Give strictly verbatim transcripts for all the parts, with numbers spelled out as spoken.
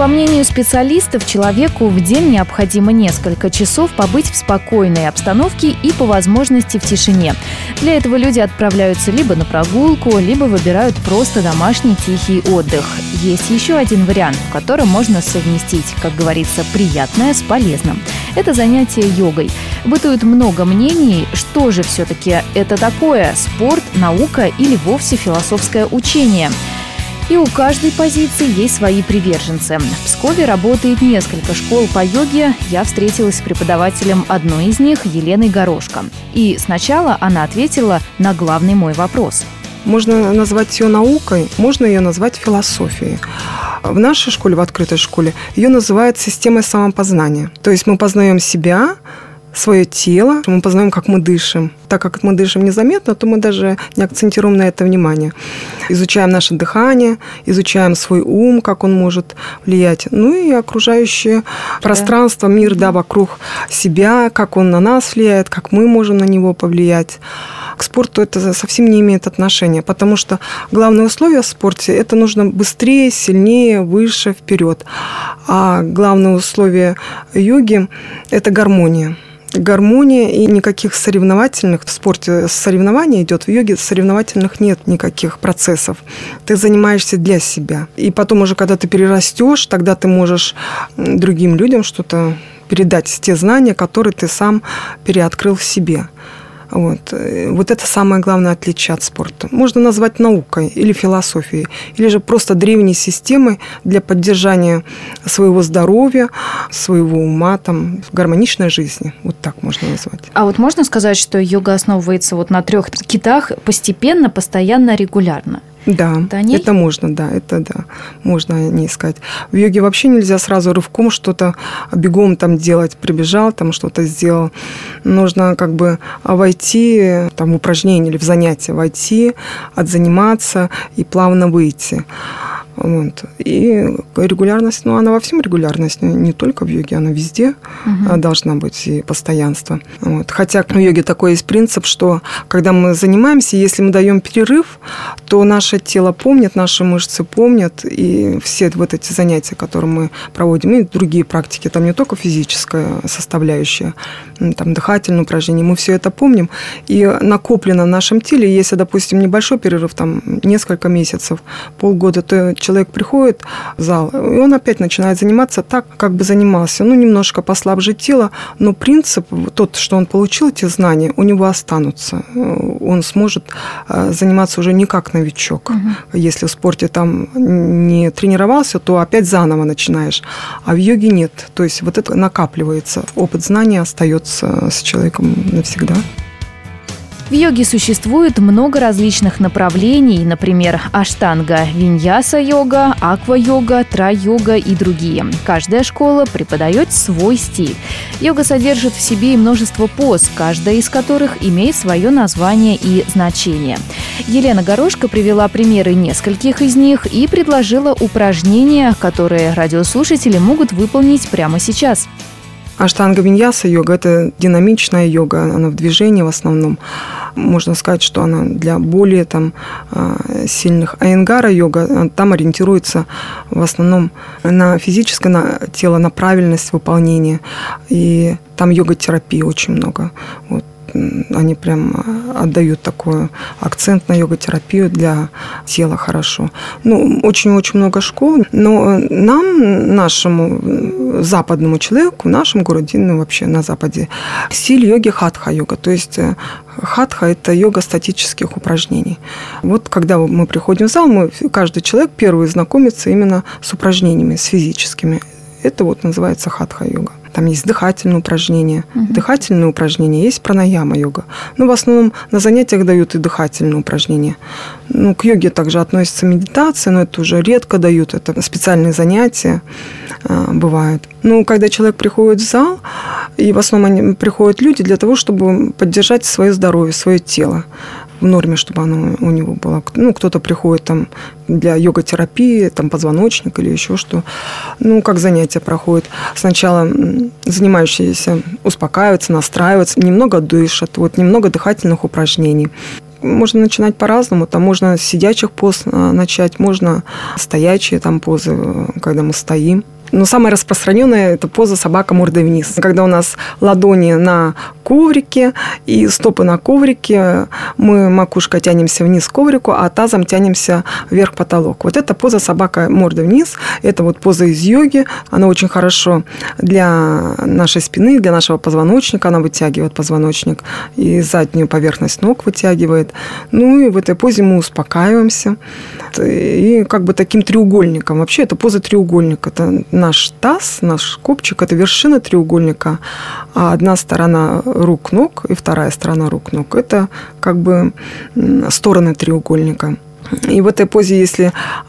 По мнению специалистов, человеку в день необходимо несколько часов побыть в спокойной обстановке и по возможности в тишине. Для этого люди отправляются либо на прогулку, либо выбирают просто домашний тихий отдых. Есть еще один вариант, в котором можно совместить, как говорится, приятное с полезным. Это занятие йогой. Бытует много мнений, что же все-таки это такое – спорт, наука или вовсе философское учение. И у каждой позиции есть свои приверженцы. В Пскове работает несколько школ по йоге. Я встретилась с преподавателем одной из них, Еленой Горошко. И сначала она ответила на главный мой вопрос. Можно назвать ее наукой, можно ее назвать философией. В нашей школе, в открытой школе, ее называют системой самопознания. То есть мы познаем себя, свое тело, мы познаем, как мы дышим. Так как мы дышим незаметно, то мы даже не акцентируем на это внимание. Изучаем наше дыхание, изучаем свой ум, как он может влиять. Ну и окружающее пространство, мир, да, вокруг себя, как он на нас влияет, как мы можем на него повлиять. К спорту это совсем не имеет отношения, потому что главное условие в спорте – это нужно быстрее, сильнее, выше, вперед. А главное условие йоги – это гармония. Гармония и никаких соревновательных. В спорте соревнования идет, в йоге соревновательных нет никаких процессов. Ты занимаешься для себя. И потом уже, когда ты перерастешь, тогда ты можешь другим людям что-то передать, те знания, которые ты сам переоткрыл в себе. Вот. Вот это самое главное отличие от спорта. Можно назвать наукой или философией, или же просто древней системой для поддержания своего здоровья, своего ума, там, гармоничной жизни. Вот так можно назвать. А вот можно сказать, что йога основывается вот на трех китах постепенно, постоянно, регулярно? Да, это можно, да, это да, можно не искать. В йоге вообще нельзя сразу рывком что-то бегом там делать, прибежал, там что-то сделал. Нужно как бы войти там, в упражнение или в занятие, войти, отзаниматься и плавно выйти. Вот. И регулярность, ну, она во всем регулярность, не только в йоге, она везде угу. должна быть, и постоянство. Вот. Хотя в йоге такой есть принцип, что когда мы занимаемся, если мы даем перерыв, то наше тело помнит, наши мышцы помнят, и все вот эти занятия, которые мы проводим, и другие практики, там не только физическая составляющая, там дыхательные упражнения, мы все это помним, и накоплено в нашем теле. Если, допустим, небольшой перерыв, там несколько месяцев, полгода, то человек приходит в зал, и он опять начинает заниматься так, как бы занимался. Ну, немножко послабже тело, но принцип, тот, что он получил, эти знания, у него останутся. Он сможет заниматься уже не как новичок. Угу. Если в спорте там не тренировался, то опять заново начинаешь. А в йоге нет. То есть вот это накапливается. Опыт знания остается с человеком навсегда. В йоге существует много различных направлений, например, аштанга, виньяса-йога, аква-йога, тра-йога и другие. Каждая школа преподает свой стиль. Йога содержит в себе и множество поз, каждая из которых имеет свое название и значение. Елена Горошко привела примеры нескольких из них и предложила упражнения, которые радиослушатели могут выполнить прямо сейчас. Аштанга-виньяса йога – это динамичная йога, она в движении в основном. Можно сказать, что она для более там, сильных. Айенгара йога там ориентируется в основном на физическое на тело, на правильность выполнения. И там йога-терапии очень много. Вот. Они прям отдают такой акцент на йога-терапию для тела хорошо. Ну, очень-очень много школ, но нам, нашему западному человеку, в нашем городе, ну, вообще на Западе, стиль йоги хатха-йога. То есть хатха – это йога статических упражнений. Вот когда мы приходим в зал, мы, каждый человек первый знакомится именно с упражнениями, с физическими. Это вот называется хатха-йога. Там есть дыхательные упражнения. Uh-huh. Дыхательные упражнения, есть пранаяма-йога. Ну, в основном на занятиях дают и дыхательные упражнения. Ну, к йоге также относится медитация, но это уже редко дают. Это специальные занятия э, бывают. Ну, когда человек приходит в зал, и в основном они, приходят люди для того, чтобы поддержать свое здоровье, свое тело в норме, чтобы оно у него было. Ну, кто-то приходит там для йога-терапии, там позвоночник или еще что. Ну, как занятия проходят. Сначала занимающиеся успокаиваются, настраиваются, немного дышат, вот немного дыхательных упражнений. можно начинать по-разному. Там можно с сидячих поз начать, можно стоячие там позы, когда мы стоим. Но самая распространенная – это поза собака мордой вниз. Когда у нас ладони на коврике и стопы на коврике, мы макушкой тянемся вниз к коврику, а тазом тянемся вверх потолок. Вот это поза собака мордой вниз. Это вот поза из йоги. Она очень хорошо для нашей спины, для нашего позвоночника. Она вытягивает позвоночник и заднюю поверхность ног вытягивает. Ну и в этой позе мы успокаиваемся. И как бы таким треугольником. Вообще это поза треугольника. Это наш таз, наш копчик – это вершина треугольника, а одна сторона рук-ног и вторая сторона рук-ног – это как бы стороны треугольника. И в этой позе, если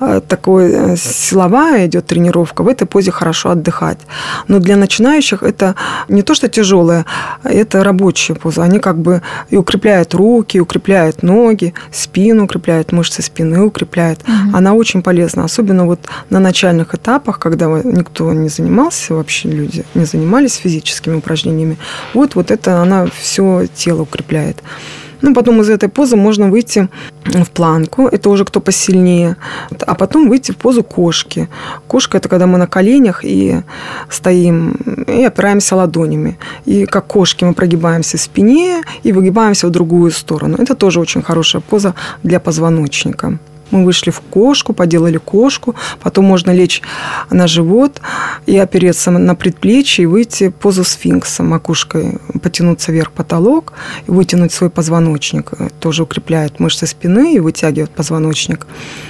такой силовая идет тренировка, в этой позе хорошо отдыхать. Но для начинающих это не то, что тяжелая, это рабочая поза. Они как бы и укрепляют руки, укрепляют ноги, спину укрепляют, мышцы спины укрепляют. Угу. Она очень полезна, особенно вот на начальных этапах, когда никто не занимался, вообще люди не занимались физическими упражнениями. Вот, вот это она все тело укрепляет. Ну, потом из этой позы можно выйти в планку, это уже кто посильнее, а потом выйти в позу кошки. Кошка – это когда мы на коленях и стоим, и опираемся ладонями. И как кошки мы прогибаемся в спине и выгибаемся в другую сторону. Это тоже очень хорошая поза для позвоночника. Мы вышли в кошку, поделали кошку, потом можно лечь на живот и опереться на предплечье и выйти в позу сфинкса, макушкой потянуться вверх потолок и вытянуть свой позвоночник. Тоже укрепляет мышцы спины и вытягивает позвоночник.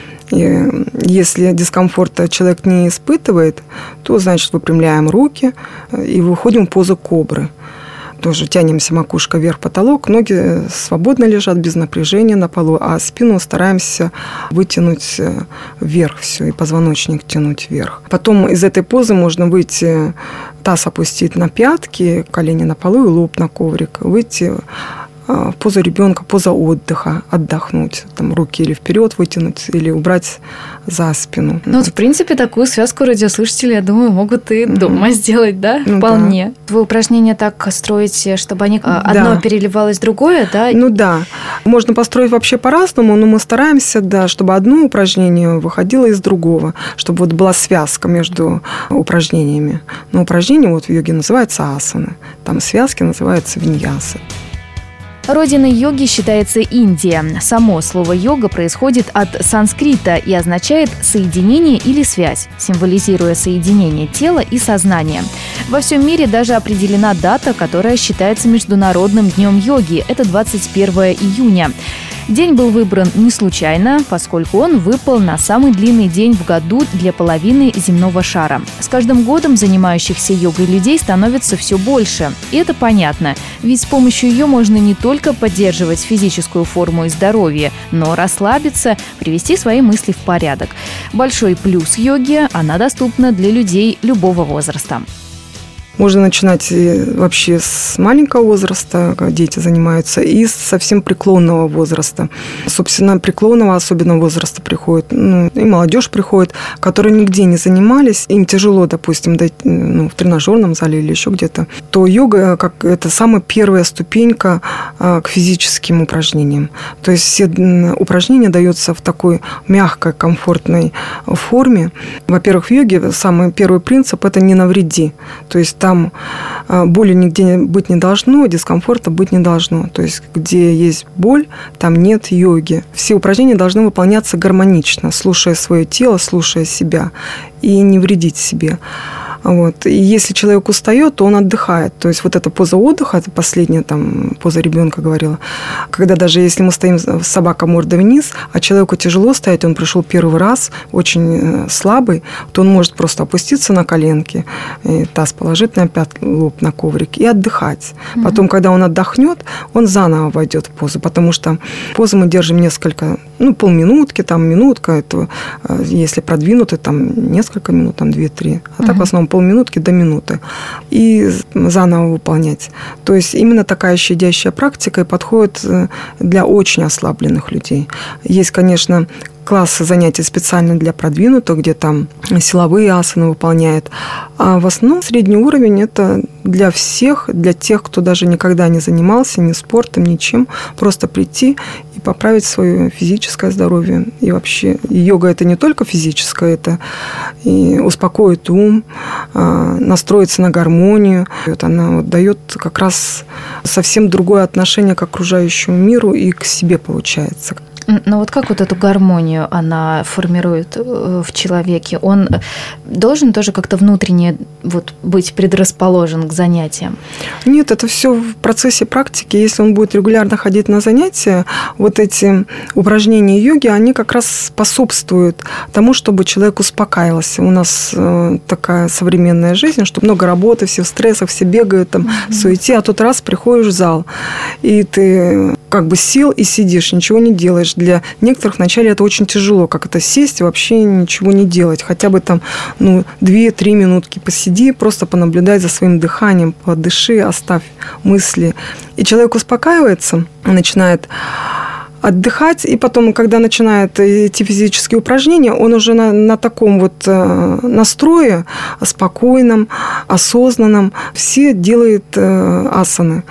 И если дискомфорта человек не испытывает, то, значит, выпрямляем руки и выходим в позу кобры. Тоже тянемся макушкой вверх потолок, ноги свободно лежат без напряжения на полу, а спину стараемся вытянуть вверх все и позвоночник тянуть вверх. Потом из этой позы можно выйти, таз опустить на пятки, колени на полу и лоб на коврик, выйти в позу ребенка, поза отдыха, отдохнуть, там руки или вперед вытянуть, или убрать за спину. Ну, вот, в принципе, такую связку радиослушатели, я думаю, могут и дома mm-hmm. сделать, да? Ну, вполне. Да. Вы упражнения так строите, чтобы они одно да. переливалось в другое, да? Ну да. Можно построить вообще по-разному, но мы стараемся, да, чтобы одно упражнение выходило из другого, чтобы вот была связка между упражнениями. Но упражнение вот в йоге называется асана, там связки называются виньясы. Родиной йоги считается Индия. Само слово «йога» происходит от санскрита и означает «соединение» или «связь», символизируя соединение тела и сознания. Во всем мире даже определена дата, которая считается Международным днем йоги. Это двадцать первое июня. День был выбран не случайно, поскольку он выпал на самый длинный день в году для половины земного шара. С каждым годом занимающихся йогой людей становится все больше. И это понятно, ведь с помощью ее можно не только поддерживать физическую форму и здоровье, но расслабиться, привести свои мысли в порядок. Большой плюс йоги – она доступна для людей любого возраста. Можно начинать вообще с маленького возраста, когда дети занимаются, и с совсем преклонного возраста. Собственно, преклонного особенно возраста приходит, ну, и молодежь приходит, которые нигде не занимались, им тяжело, допустим, дойти, ну, в тренажерном зале или еще где-то, то йога как это самая первая ступенька к физическим упражнениям. То есть все упражнения даются в такой мягкой, комфортной форме. Во-первых, в йоге самый первый принцип – это «не навреди». То есть там боли нигде быть не должно, дискомфорта быть не должно. То есть, где есть боль, там нет йоги. Все упражнения должны выполняться гармонично, слушая свое тело, слушая себя и не вредить себе. Вот. И если человек устает, то он отдыхает. То есть вот эта поза отдыха, это последняя там, поза ребенка говорила, когда даже если мы стоим собака мордой вниз, а человеку тяжело стоять, он пришел первый раз, очень слабый, то он может просто опуститься на коленки, таз положить на пят, лоб на коврик и отдыхать. Mm-hmm. Потом, когда он отдохнет, он заново войдет в позу, потому что позу мы держим несколько, ну, полминутки, там, минутка, это, если продвинуты, там, несколько минут, там, две-три. А mm-hmm. так, в основном, полминутки до минуты. И заново выполнять. То есть, именно такая щадящая практика и подходит для очень ослабленных людей. Есть, конечно, классы занятий специально для продвинутых, где там силовые асаны выполняют. А в основном средний уровень – это для всех, для тех, кто даже никогда не занимался ни спортом, ничем. Просто прийти и поправить свое физическое здоровье. И вообще йога – это не только физическое, это и успокоит ум, настроиться на гармонию. Вот она вот дает как раз совсем другое отношение к окружающему миру и к себе получается. Но вот как вот эту гармонию она формирует в человеке? Он должен тоже как-то внутренне вот быть предрасположен к занятиям? Нет, это все в процессе практики. Если он будет регулярно ходить на занятия, вот эти упражнения йоги, они как раз способствуют тому, чтобы человек успокаивался. У нас такая современная жизнь, что много работы, все в стрессах, все бегают там, mm-hmm. в суете, а тут раз приходишь в зал, и ты как бы сел и сидишь, ничего не делаешь. Для некоторых вначале это очень тяжело, как это сесть и вообще ничего не делать. Хотя бы там ну, две-три минутки посиди, просто понаблюдай за своим дыханием, подыши, оставь мысли. И человек успокаивается, начинает отдыхать, и потом, когда начинает идти физические упражнения, он уже на, на таком вот настрое, спокойном, осознанном, все делает асаны.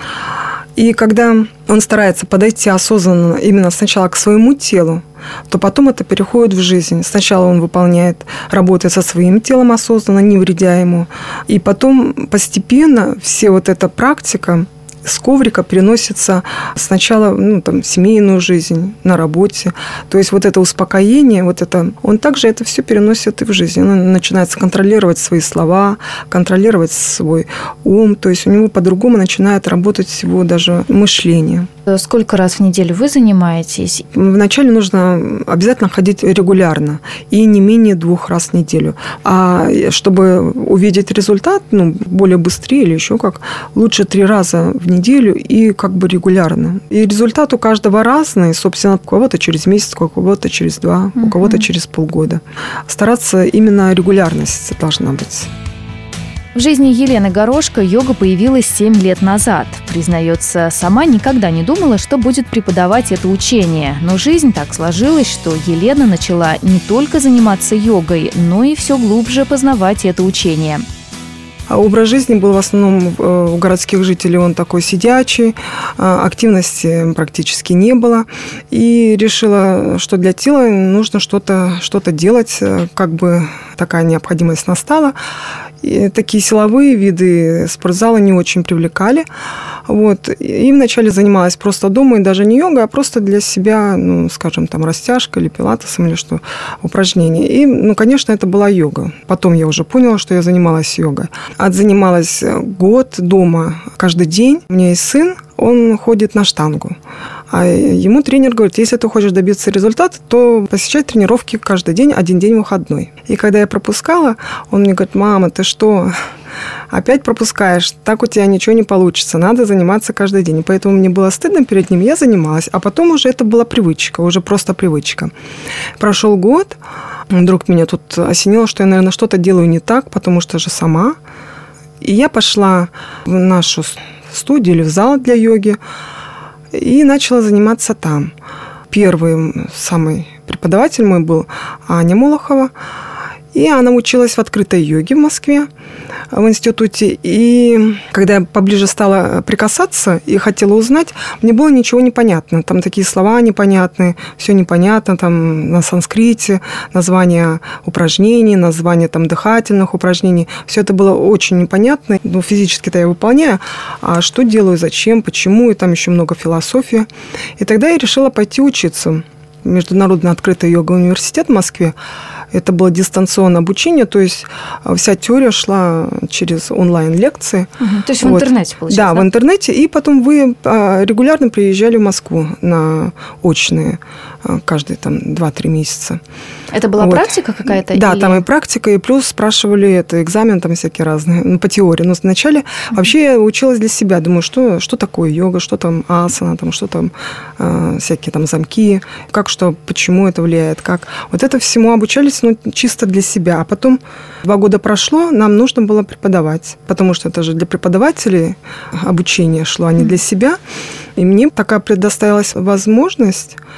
И когда он старается подойти осознанно именно сначала к своему телу, то потом это переходит в жизнь. Сначала он выполняет, работает со своим телом осознанно, не вредя ему. И потом постепенно все вот эта практика с коврика переносится сначала ну, там, в семейную жизнь, на работе. То есть вот это успокоение, вот это, он также это все переносит и в жизнь. Он начинает контролировать свои слова, контролировать свой ум. То есть у него по-другому начинает работать его даже мышление. Сколько раз в неделю вы занимаетесь? Вначале нужно обязательно ходить регулярно и не менее двух раз в неделю. А чтобы увидеть результат, ну, более быстрее или еще как, лучше три раза в неделю и как бы регулярно. И результат у каждого разный, собственно, у кого-то через месяц, у кого-то через два, у кого-то через полгода. Стараться именно регулярность должна быть. В жизни Елены Горошко йога появилась семь лет назад. Признается, сама никогда не думала, что будет преподавать это учение. Но жизнь так сложилась, что Елена начала не только заниматься йогой, но и все глубже познавать это учение. А образ жизни был в основном у городских жителей, он такой сидячий, активности практически не было. И решила, что для тела нужно что-то, что-то делать, как бы такая необходимость настала. И такие силовые виды спортзала не очень привлекали. Вот. И вначале занималась просто дома, и даже не йога, а просто для себя, ну, скажем, там, растяжка или пилатесом, или что, упражнения. И, ну, конечно, это была йога. Потом я уже поняла, что я занималась йогой. Отзанималась год дома каждый день. У меня есть сын, он ходит на штангу. А ему тренер говорит, если ты хочешь добиться результата, то посещай тренировки каждый день, один день выходной. И когда я пропускала, он мне говорит, мама, ты что, опять пропускаешь? Так у тебя ничего не получится, надо заниматься каждый день. И поэтому мне было стыдно перед ним, я занималась. А потом уже это была привычка, уже просто привычка. Прошел год, вдруг меня тут осенило, что я, наверное, что-то делаю не так, потому что же сама. И я пошла в нашу студию или в зал для йоги, и начала заниматься там. Первый самый преподаватель мой был Аня Молохова. И она училась в открытой йоге в Москве, в институте. И когда я поближе стала прикасаться и хотела узнать, мне было ничего непонятно. Там такие слова непонятные, все непонятно, там на санскрите, названия упражнений, названия там дыхательных упражнений. Все это было очень непонятно. Ну, физически-то я выполняю, а что делаю, зачем, почему, и там еще много философии. И тогда я решила пойти учиться. Международный открытый йога-университет в Москве. Это было дистанционное обучение, то есть вся теория шла через онлайн-лекции. Угу, то есть в вот. интернете, получается? Да, да, в интернете. И потом вы регулярно приезжали в Москву на очные каждые там два-три месяца. Это была вот. Практика какая-то? Да, или... там и практика, и плюс спрашивали это, экзамен там всякие разные, ну, по теории. Но вначале mm-hmm. вообще я училась для себя. Думаю, что, что такое йога, что там асана, там, что там э, всякие там замки, как что, почему это влияет, как. Вот это всему обучались, ну, чисто для себя. А потом два года прошло, нам нужно было преподавать, потому что это же для преподавателей обучение шло, а не mm-hmm. для себя. И мне такая предоставилась возможность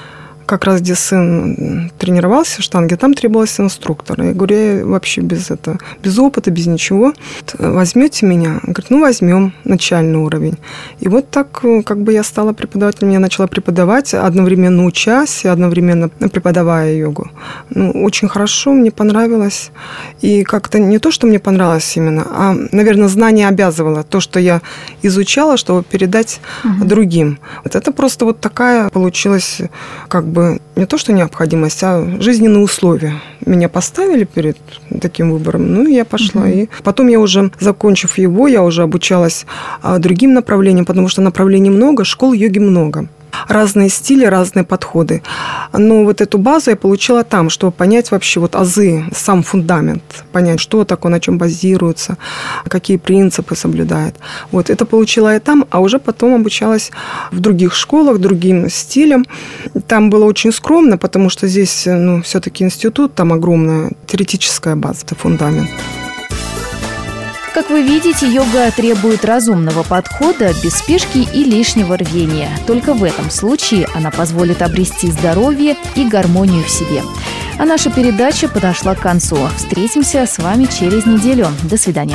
как раз где сын тренировался в штанге, там требовался инструктор. Я говорю, я вообще без этого, без опыта, без ничего. Возьмете меня? Он говорит, ну, возьмем начальный уровень. И вот так как бы я стала преподавателем, я начала преподавать, одновременно учась и одновременно преподавая йогу. Ну, очень хорошо, мне понравилось. И как-то не то, что мне понравилось именно, а, наверное, знание обязывало. То, что я изучала, чтобы передать угу. другим. Вот это просто вот такая получилась как бы не то, что необходимость, а жизненные условия. Меня поставили перед таким выбором, ну, и я пошла. Угу. И потом я уже, закончив его, я уже обучалась другим направлениям, потому что направлений много, школ йоги много. Разные стили, разные подходы. Но вот эту базу я получила там, чтобы понять вообще вот азы, сам фундамент, понять, что такое, на чем базируется, какие принципы соблюдает. Вот это получила я там, а уже потом обучалась в других школах, другим стилям. Там было очень скромно, потому что здесь, ну, все-таки институт, там огромная теоретическая база, это фундамент. Как вы видите, йога требует разумного подхода, без спешки и лишнего рвения. Только в этом случае она позволит обрести здоровье и гармонию в себе. А наша передача подошла к концу. Встретимся с вами через неделю. До свидания.